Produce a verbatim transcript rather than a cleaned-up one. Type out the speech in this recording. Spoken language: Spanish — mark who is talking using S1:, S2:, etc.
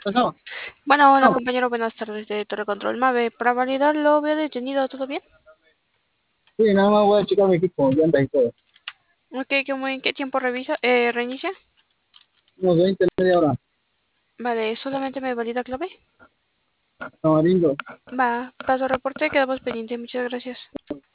S1: Pasó.
S2: Bueno, hola
S1: No.
S2: compañero, buenas tardes de Torre Control Mave. Para validar lo veo detenido, ¿todo bien?
S1: Sí, nada más voy a checar mi equipo, llantas y todo.
S2: Ok, ¿cómo en qué tiempo revisa, eh, reinicia?
S1: Unos veinte, media hora.
S2: Vale, solamente me valida clave.
S1: Tamarindo.
S2: Va, paso reporte, quedamos pendientes, muchas gracias.